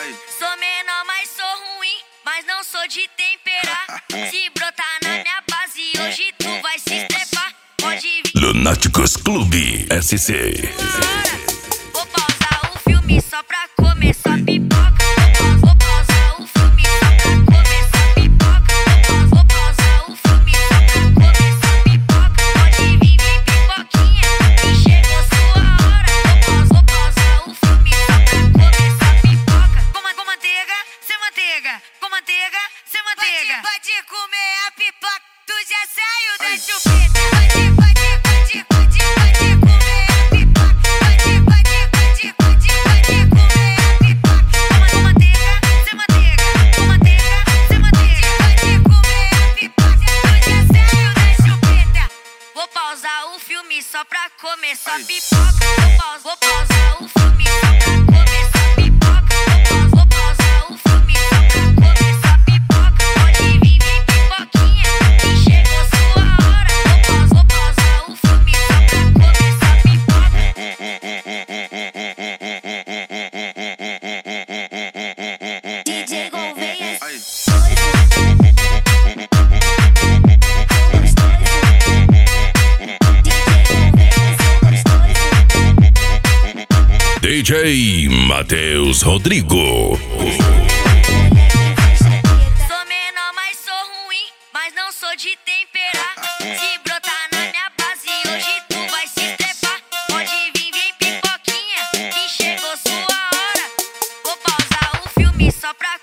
Sou menor, mas sou ruim, mas não sou de temperar. Se brotar na minha base, hoje tu vai se estrepar. Pode vir. Lunáticos Clube SC. Vou pausar o filme só pra comer só pipoca. Vou pausar o filme só pra comer só pipoca. Vou pausar o filme só pra comer só pipoca. Pode vir, vem pipoquinha, que chegou sua hora. Vou pausar o filme só pra comer só pipoca. Com manteiga, sem manteiga. Com manteiga, sem manteiga. Pode comer a pipoca, tu já saiu da chupeta. Pode comer a pipoca. Pode comer a pipoca. Com manteiga, sem manteiga. Com manteiga, sem manteiga. Pode comer a pipoca, tu já saiu da chupeta. Vou pausar o filme só pra comer só pipoca. Vou pausar o filme só pra comer só pipoca. Vou pausar o filme só pra comer só pipoca. Pode vir, vem pipoquinha, que chegou sua hora. Vou pausar o filme só pra comer só pipoca. DJ Gouveia. DJ Matheus Rodrigo. Sou menor, mas sou ruim, mas não sou de temperar. Se brotar na minha base, hoje tu vai se estrepar. Pode vir, vem pipoquinha, que chegou sua hora. Vou pausar o filme só pra